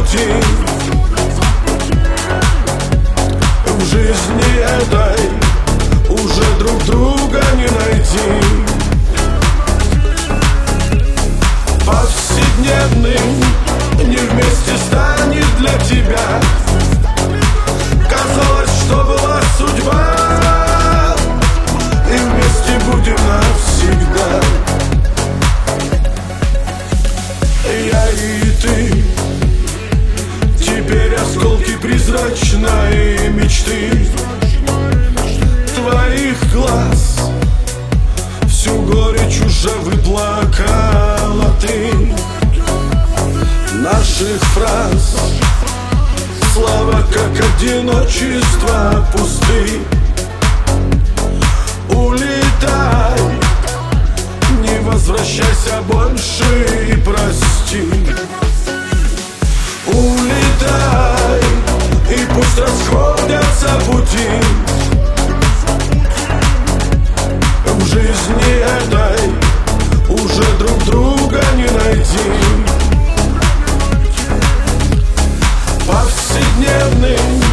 пути. В жизни этой уже друг друга не найти. Повседневным не вместе станет для тебя. Казалось, что была судьба, и вместе будем навсегда. Я и ты, теперь осколки призрачной мечты. Твоих глаз всю горечь уже выплакала ты. Наших фраз слова, как одиночество, пусты. Улетай, не возвращайся больше и прости. Улетай, и пусть расходятся пути. В жизни этой уже друг друга не найти. Повседневным